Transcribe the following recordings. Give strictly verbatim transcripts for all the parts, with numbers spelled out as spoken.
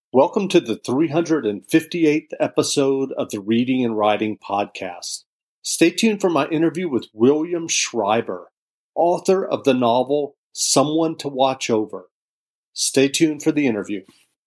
Welcome to the three hundred fifty-eighth episode of the Reading and Writing Podcast. Stay tuned for my interview with William Schreiber, author of the novel Someone to Watch Over. Stay tuned for the interview.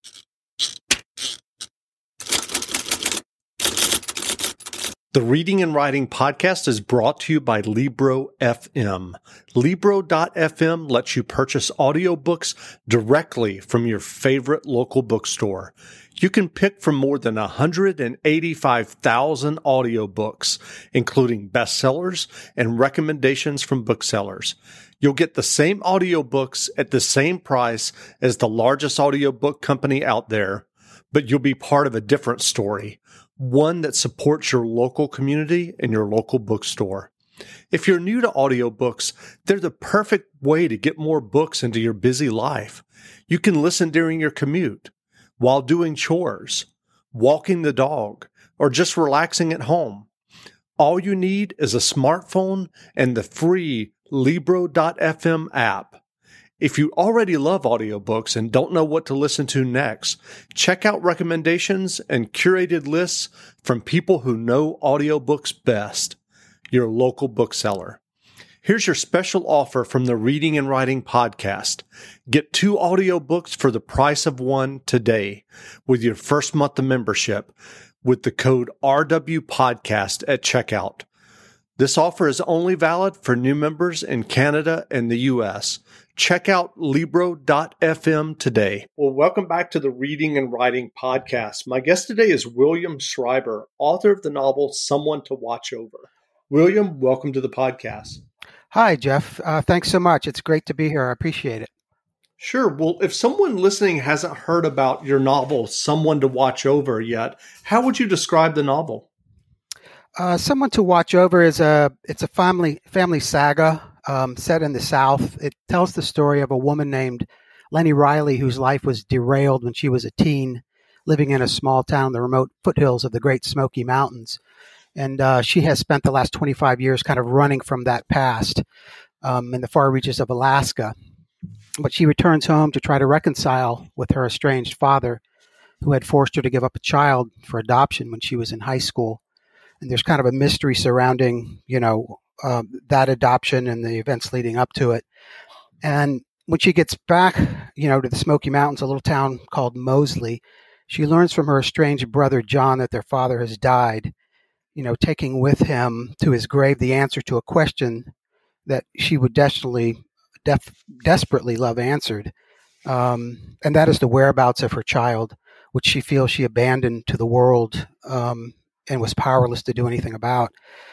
The Reading and Writing Podcast is brought to you by Libro F M. Libro dot f m lets you purchase audiobooks directly from your favorite local bookstore. You can pick from more than one hundred eighty-five thousand audiobooks, including bestsellers and recommendations from booksellers. You'll get the same audiobooks at the same price as the largest audiobook company out there, but you'll be part of a different story. One that supports your local community and your local bookstore. If you're new to audiobooks, they're the perfect way to get more books into your busy life. You can listen during your commute, while doing chores, walking the dog, or just relaxing at home. All you need is a smartphone and the free Libro dot f m app. If you already love audiobooks and don't know what to listen to next, check out recommendations and curated lists from people who know audiobooks best, your local bookseller. Here's your special offer from the Reading and Writing Podcast. Get two audiobooks for the price of one today with your first month of membership with the code R W Podcast at checkout. This offer is only valid for new members in Canada and the U S Check out Libro dot f m today. Well, welcome back to the Reading and Writing Podcast. My guest today is William Schreiber, author of the novel Someone to Watch Over. William, welcome to the podcast. Hi, Jeff. Uh, thanks so much. It's great to be here. I appreciate it. Sure. Well, if someone listening hasn't heard about your novel, Someone to Watch Over, yet, how would you describe the novel? Uh, Someone to Watch Over is a it's a family family saga um, set in the South. It tells the story of a woman named Lenny Riley whose life was derailed when she was a teen, living in a small town in the remote foothills of the Great Smoky Mountains. And uh, she has spent the last twenty-five years kind of running from that past um, in the far reaches of Alaska. But she returns home to try to reconcile with her estranged father, who had forced her to give up a child for adoption when she was in high school. And there's kind of a mystery surrounding, you know, um, that adoption and the events leading up to it. And when she gets back, you know, to the Smoky Mountains, a little town called Mosley, she learns from her estranged brother, John, that their father has died, you know, taking with him to his grave the answer to a question that she would desperately, def- desperately love answered. Um, and that is the whereabouts of her child, which she feels she abandoned to the world, um, and was powerless to do anything about.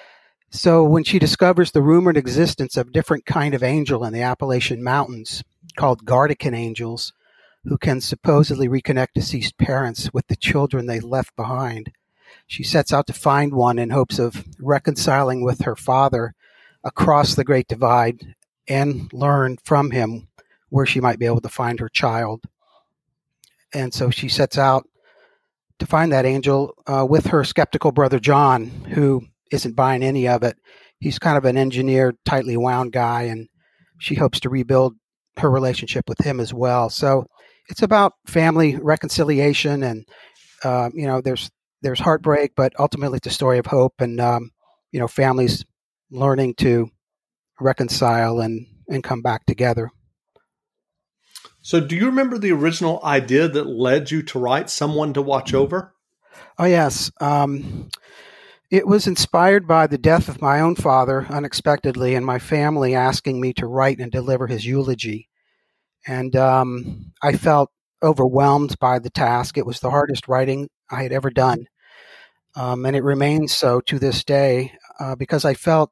So when she discovers the rumored existence of a different kind of angel in the Appalachian Mountains called Gardican angels, who can supposedly reconnect deceased parents with the children they left behind, she sets out to find one in hopes of reconciling with her father across the Great Divide and learn from him where she might be able to find her child. And so she sets out to find that angel uh, with her skeptical brother John, who isn't buying any of it. He's kind of an engineered, tightly wound guy, and she hopes to rebuild her relationship with him as well. So it's about family reconciliation, and uh, you know, there's there's heartbreak, but ultimately it's a story of hope, and um, you know, families learning to reconcile and and come back together. So do you remember the original idea that led you to write Someone to Watch Over? Oh, yes. Um, it was inspired by the death of my own father unexpectedly, and my family asking me to write and deliver his eulogy. And um, I felt overwhelmed by the task. It was the hardest writing I had ever done. Um, and it remains so to this day uh, because I felt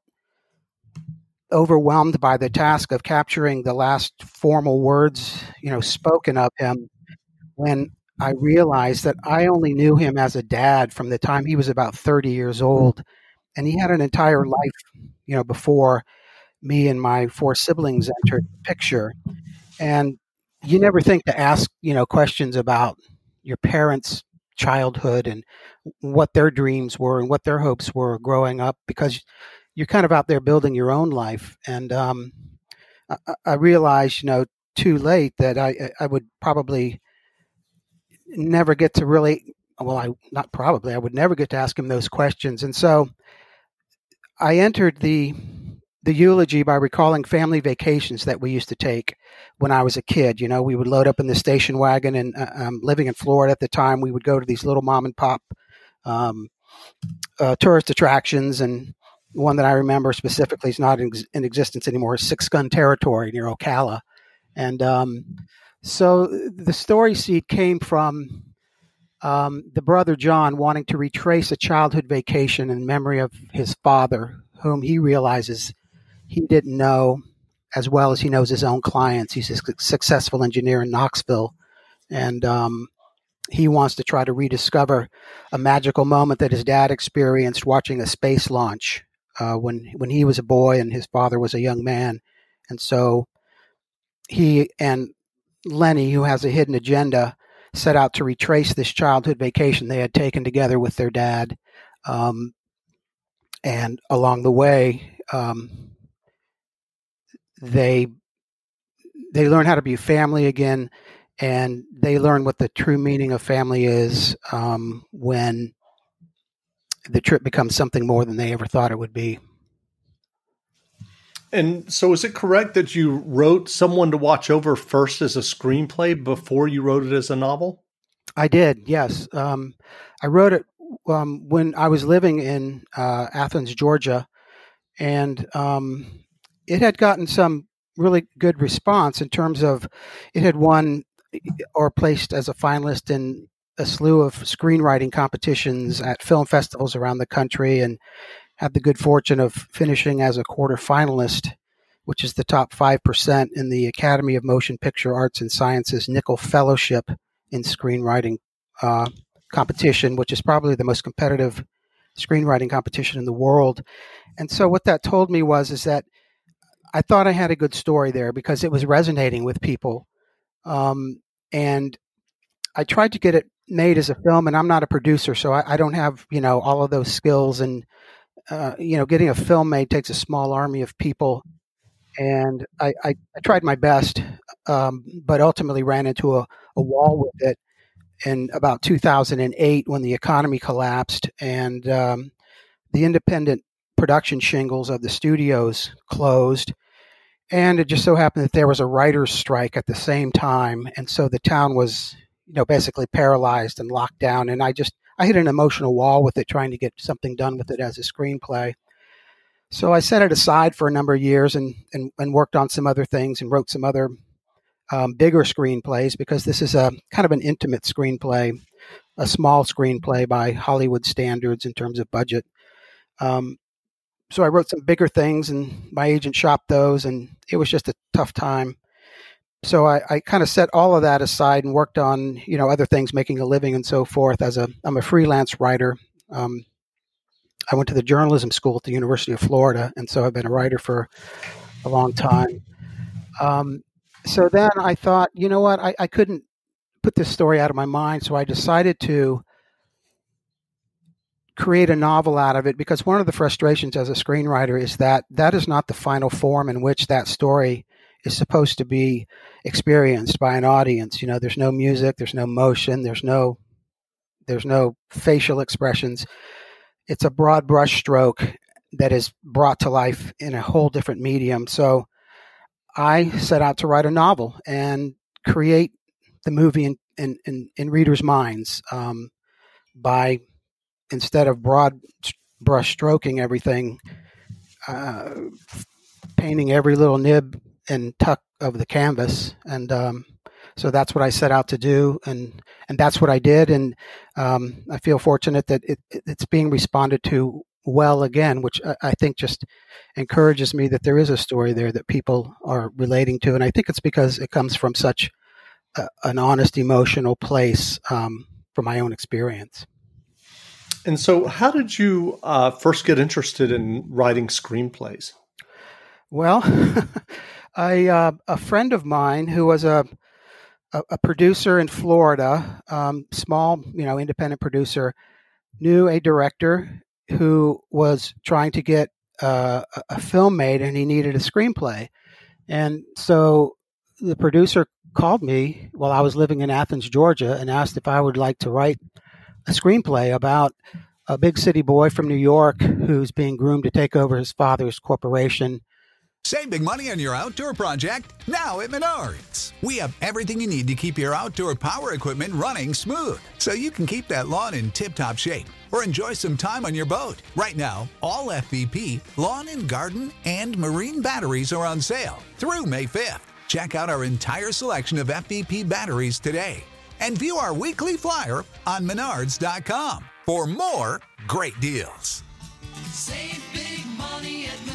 overwhelmed by the task of capturing the last formal words, you know, spoken of him, when I realized that I only knew him as a dad from the time he was about thirty years old. And he had an entire life, you know, before me and my four siblings entered the picture. And you never think to ask, you know, questions about your parents' childhood and what their dreams were and what their hopes were growing up, because you're kind of out there building your own life. And um, I, I realized, you know, too late that I, I would probably never get to really, well, I not probably, I would never get to ask him those questions. And so I entered the the eulogy by recalling family vacations that we used to take when I was a kid. You know, we would load up in the station wagon, and uh, um, living in Florida at the time, we would go to these little mom and pop um, uh, tourist attractions. And one that I remember specifically is not in, in existence anymore, is Six Gun Territory near Ocala. And um, so the story seed came from um, the brother John wanting to retrace a childhood vacation in memory of his father, whom he realizes he didn't know as well as he knows his own clients. He's a successful engineer in Knoxville, and um, he wants to try to rediscover a magical moment that his dad experienced watching a space launch uh, when when he was a boy and his father was a young man. And so he and Lenny, who has a hidden agenda, set out to retrace this childhood vacation they had taken together with their dad. Um, and along the way, um, they they learn how to be family again, and they learn what the true meaning of family is um, when the trip becomes something more than they ever thought it would be. And so is it correct that you wrote Someone to Watch Over first as a screenplay before you wrote it as a novel? I did, yes. Um, I wrote it um, when I was living in uh, Athens, Georgia, and um, it had gotten some really good response in terms of it had won or placed as a finalist in a slew of screenwriting competitions at film festivals around the country, and had the good fortune of finishing as a quarterfinalist, which is the top five percent in the Academy of Motion Picture Arts and Sciences Nicholl Fellowship in Screenwriting uh, competition, which is probably the most competitive screenwriting competition in the world. And so what that told me was is that I thought I had a good story there because it was resonating with people. Um, and I tried to get it made as a film, and I'm not a producer, so I, I don't have, you know, all of those skills. And, uh, you know, getting a film made takes a small army of people. And I, I, I tried my best, um, but ultimately ran into a, a wall with it in about two thousand eight when the economy collapsed and um, the independent production shingles of the studios closed. And it just so happened that there was a writer's strike at the same time. And so the town was, you know, basically paralyzed and locked down. And I just, I hit an emotional wall with it, trying to get something done with it as a screenplay. So I set it aside for a number of years and, and, and worked on some other things and wrote some other um, bigger screenplays, because this is a kind of an intimate screenplay, a small screenplay by Hollywood standards in terms of budget. Um, so I wrote some bigger things, and my agent shopped those, and it was just a tough time. So I, I kind of set all of that aside and worked on, you know, other things, making a living and so forth. As a, I'm a freelance writer. Um, I went to the journalism school at the University of Florida, and so I've been a writer for a long time. Um, so then I thought, you know what, I, I couldn't put this story out of my mind, so I decided to create a novel out of it, because one of the frustrations as a screenwriter is that that is not the final form in which that story is supposed to be experienced by an audience. You know, there's no music, there's no motion, there's no there's no facial expressions. It's a broad brush stroke that is brought to life in a whole different medium. So I set out to write a novel and create the movie in, in, in, in readers' minds um, by, instead of broad brush stroking everything, uh, painting every little nib and tuck of the canvas. And um, so that's what I set out to do, and and that's what I did. And um, I feel fortunate that it, it's being responded to well again, which I, I think just encourages me that there is a story there that people are relating to. And I think it's because it comes from such a, an honest, emotional place um, from my own experience. And so how did you uh, first get interested in writing screenplays? Well, I, uh, a friend of mine who was a, a, a producer in Florida, um, small, you know, independent producer, knew a director who was trying to get uh, a film made, and he needed a screenplay. And so the producer called me while I was living in Athens, Georgia, and asked if I would like to write a screenplay about a big city boy from New York who's being groomed to take over his father's corporation. Save big money on your outdoor project now at Menards. We have everything you need to keep your outdoor power equipment running smooth, so you can keep that lawn in tip-top shape or enjoy some time on your boat. Right now, all F V P, lawn and garden, and marine batteries are on sale through May fifth. Check out our entire selection of F V P batteries today and view our weekly flyer on menards dot com for more great deals. Save big money at Menards.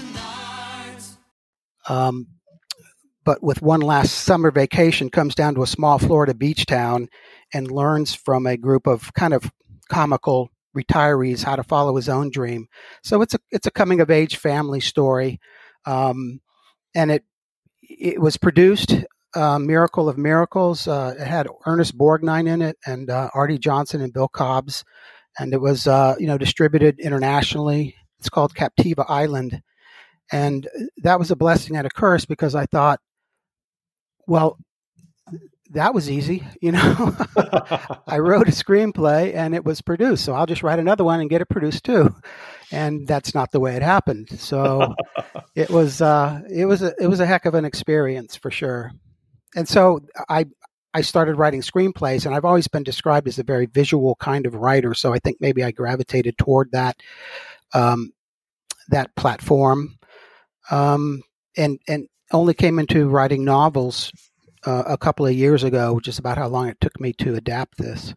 Um, but with one last summer vacation, comes down to a small Florida beach town and learns from a group of kind of comical retirees how to follow his own dream. So it's a it's a coming of age family story, um, and it it was produced. Uh, Miracle of Miracles. Uh, it had Ernest Borgnine in it and uh, Artie Johnson and Bill Cobbs, and it was uh, you know distributed internationally. It's called Captiva Island. And that was a blessing and a curse because I thought, well, that was easy. You know, I wrote a screenplay and it was produced. So I'll just write another one and get it produced too. And that's not the way it happened. So it was, uh, it was, a, it was a heck of an experience for sure. And so I, I started writing screenplays, and I've always been described as a very visual kind of writer. So I think maybe I gravitated toward that, um, that platform. Um, and, and only came into writing novels uh, a couple of years ago, which is about how long it took me to adapt this.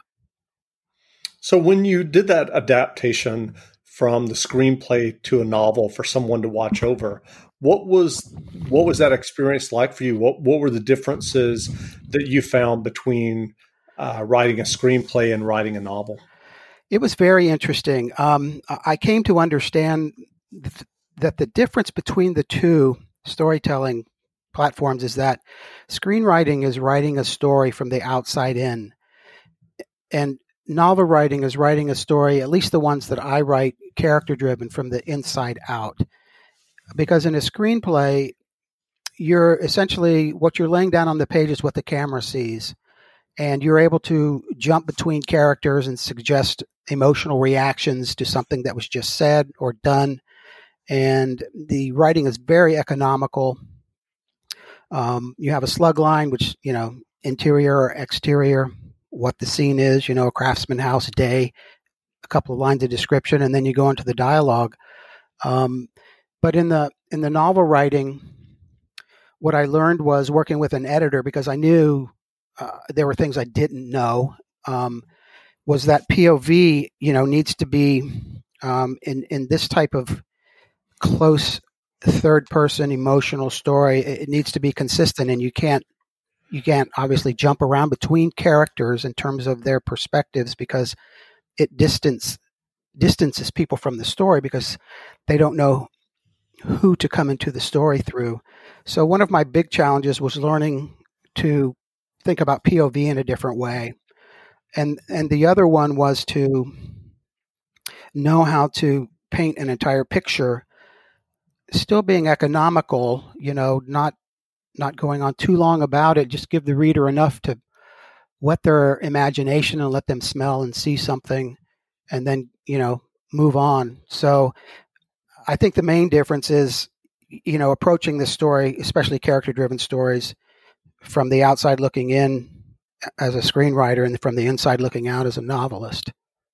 So when you did that adaptation from the screenplay to a novel for someone to watch over, what was what was that experience like for you? What what were the differences that you found between uh, writing a screenplay and writing a novel? It was very interesting. Um, I came to understand th- that the difference between the two storytelling platforms is that screenwriting is writing a story from the outside in, and novel writing is writing a story, at least the ones that I write, character driven from the inside out. Because in a screenplay, you're essentially, what you're laying down on the page is what the camera sees, and you're able to jump between characters and suggest emotional reactions to something that was just said or done. And the writing is very economical. Um, you have a slug line, which, you know, interior or exterior, what the scene is, you know, a craftsman house day, a couple of lines of description, and then you go into the dialogue. Um, but in the in the novel writing, what I learned was working with an editor, because I knew uh, there were things I didn't know, um, was that P O V, you know, needs to be um, in in this type of close third person emotional story. It needs to be consistent, and you can't you can't obviously jump around between characters in terms of their perspectives, because it distance distances people from the story because they don't know who to come into the story through. So one of my big challenges was learning to think about P O V in a different way. And and the other one was to know how to paint an entire picture, still being economical, you know, not not going on too long about it, just give the reader enough to whet their imagination and let them smell and see something, and then, you know, move on. So I think the main difference is, you know, approaching this story, especially character-driven stories, from the outside looking in as a screenwriter and from the inside looking out as a novelist.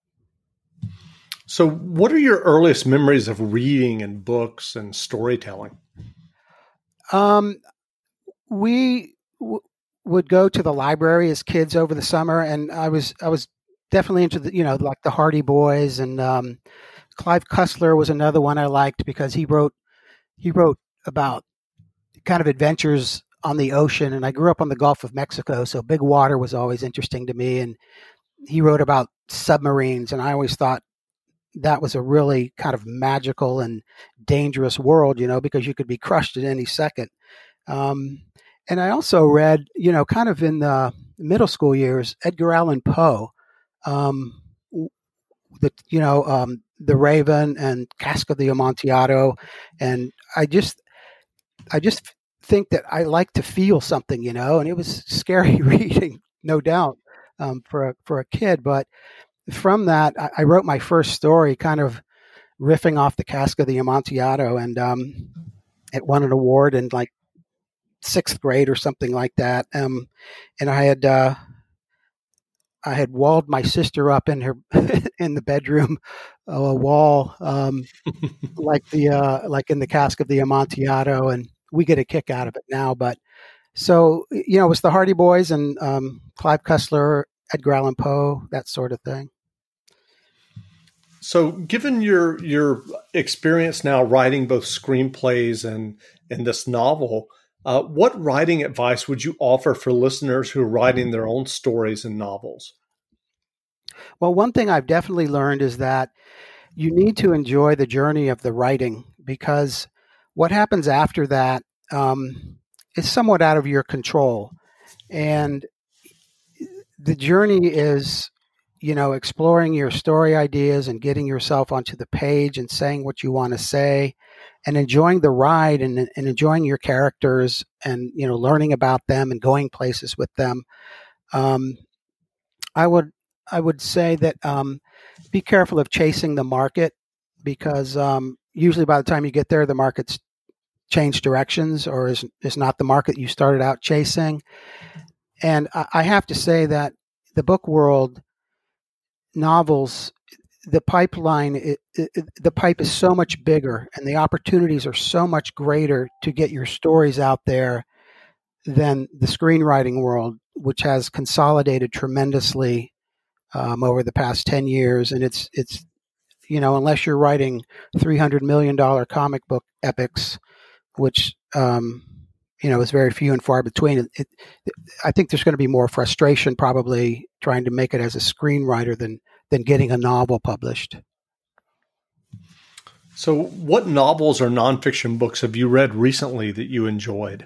So what are your earliest memories of reading and books and storytelling? Um, we w- would go to the library as kids over the summer, and I was I was definitely into the, you know, like the Hardy Boys, and um, Clive Cussler was another one I liked because he wrote he wrote about kind of adventures on the ocean, and I grew up on the Gulf of Mexico, so big water was always interesting to me, and he wrote about submarines, and I always thought that was a really kind of magical and dangerous world, you know, because you could be crushed at any second. Um, and I also read, you know, kind of in the middle school years, Edgar Allan Poe, um, the, you know, um, The Raven and Cask of the Amontillado. And I just, I just think that I like to feel something, you know, and it was scary reading, no doubt, um, for a, for a kid. But from that, I, I wrote my first story, kind of riffing off the Cask of the Amontillado, and um, it won an award in like sixth grade or something like that. Um, and I had uh, I had walled my sister up in her in the bedroom uh, wall, um, like the uh, like in the Cask of the Amontillado, and we get a kick out of it now. But so you know, it was the Hardy Boys and um, Clive Cussler, Edgar Allan Poe, that sort of thing. So, given your your experience now writing both screenplays and and this novel, uh, what writing advice would you offer for listeners who are writing their own stories and novels? Well, one thing I've definitely learned is that you need to enjoy the journey of the writing, because what happens after that um, is somewhat out of your control, and the journey is, you know, exploring your story ideas and getting yourself onto the page and saying what you want to say, and enjoying the ride and, and enjoying your characters and, you know, learning about them and going places with them. Um, I would, I would say that um, be careful of chasing the market, because um, usually by the time you get there, the market's changed directions or is, is not the market you started out chasing. And I, I have to say that the book world, novels, the pipeline, it, it, the pipe is so much bigger and the opportunities are so much greater to get your stories out there than the screenwriting world, which has consolidated tremendously um, over the past ten years. And it's, it's, you know, unless you're writing three hundred million dollars comic book epics, which, um, you know, is very few and far between. It, it, I think there's going to be more frustration probably trying to make it as a screenwriter than than getting a novel published. So what novels or nonfiction books have you read recently that you enjoyed?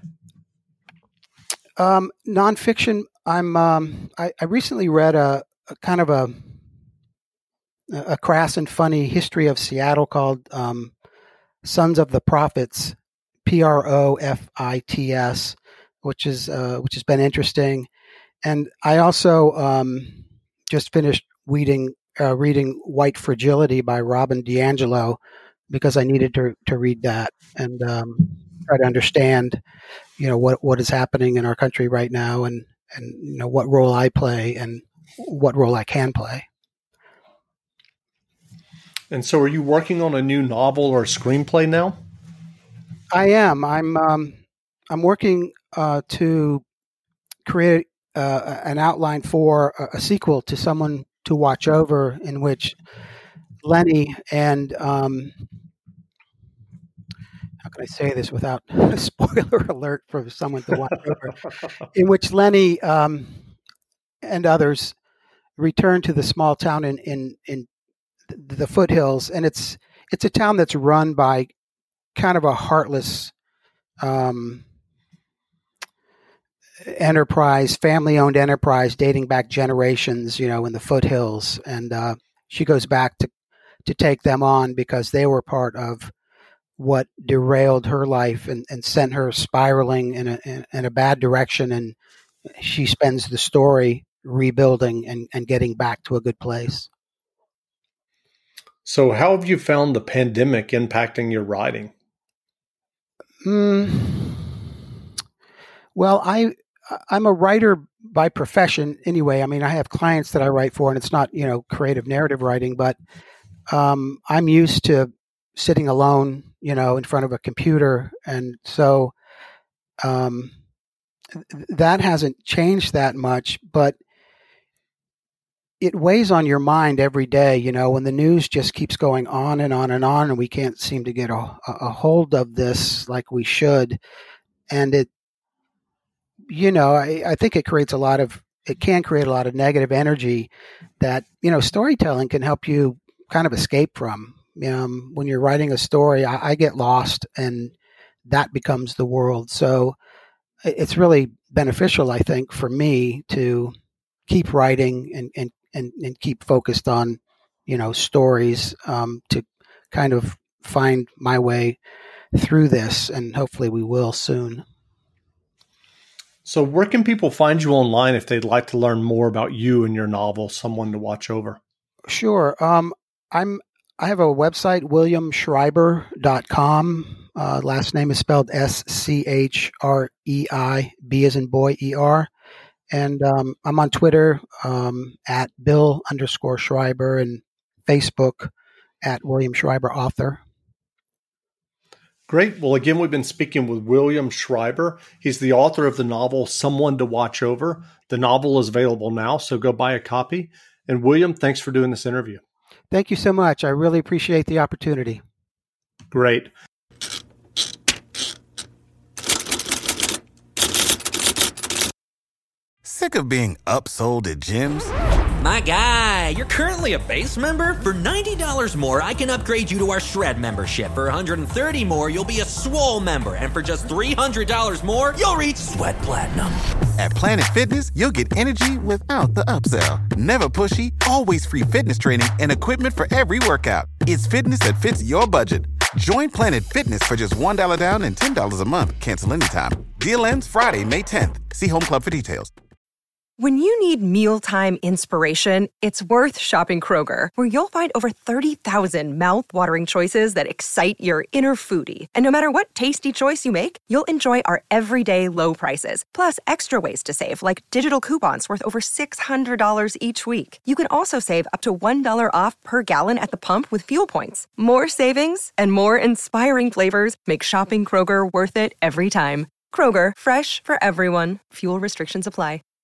Um, nonfiction, I'm, um, I, I recently read a, a kind of a, a crass and funny history of Seattle called um, Sons of the Prophets, P R O F I T S, which is uh, which has been interesting. And I also um, just finished reading uh, reading White Fragility by Robin DiAngelo, because I needed to to read that and um, try to understand, you know, what what is happening in our country right now, and and you know what role I play and what role I can play. And so, are you working on a new novel or screenplay now? I am. I'm. Um, I'm working uh, to create uh, an outline for a, a sequel to Someone to Watch Over, in which Lenny and um, how can I say this without a spoiler alert for Someone to Watch Over? In which Lenny um, and others return to the small town in in in the foothills, and it's it's a town that's run by kind of a heartless um, enterprise, family-owned enterprise dating back generations, you know, in the foothills. And uh, she goes back to, to take them on because they were part of what derailed her life and, and sent her spiraling in a, in, in a bad direction. And she spends the story rebuilding and, and getting back to a good place. So how have you found the pandemic impacting your writing? Mm, well, I, I'm a writer by profession anyway. I mean, I have clients that I write for, and it's not, you know, creative narrative writing, but um, I'm used to sitting alone, you know, in front of a computer. And so um, th- that hasn't changed that much, but it weighs on your mind every day, you know, when the news just keeps going on and on and on, and we can't seem to get a, a hold of this like we should. And it, you know, I, I think it creates a lot of, it can create a lot of negative energy that, you know, storytelling can help you kind of escape from. Um, when you're writing a story, I, I get lost and that becomes the world. So it's really beneficial, I think, for me to keep writing and, and, and, and keep focused on, you know, stories um, to kind of find my way through this. And hopefully we will soon. So where can people find you online if they'd like to learn more about you and your novel, Someone to Watch Over? Sure. Um, I'm I have a website, william schreiber dot com. Uh, last name is spelled S C H R E I, B as in boy, E R. And um, I'm on Twitter um, at Bill underscore Schreiber and Facebook at William Schreiber Author. Great. Well, again, we've been speaking with William Schreiber. He's the author of the novel, Someone to Watch Over. The novel is available now, so go buy a copy. And William, thanks for doing this interview. Thank you so much. I really appreciate the opportunity. Great. Sick of being upsold at gyms? My guy, you're currently a base member? For ninety dollars more, I can upgrade you to our Shred membership. For one hundred thirty dollars more, you'll be a Swole member. And for just three hundred dollars more, you'll reach Sweat Platinum. At Planet Fitness, you'll get energy without the upsell. Never pushy, always free fitness training and equipment for every workout. It's fitness that fits your budget. Join Planet Fitness for just one dollar down and ten dollars a month. Cancel anytime. Deal ends Friday, May tenth. See Home Club for details. When you need mealtime inspiration, it's worth shopping Kroger, where you'll find over thirty thousand mouth-watering choices that excite your inner foodie. And no matter what tasty choice you make, you'll enjoy our everyday low prices, plus extra ways to save, like digital coupons worth over six hundred dollars each week. You can also save up to one dollar off per gallon at the pump with fuel points. More savings and more inspiring flavors make shopping Kroger worth it every time. Kroger, fresh for everyone. Fuel restrictions apply.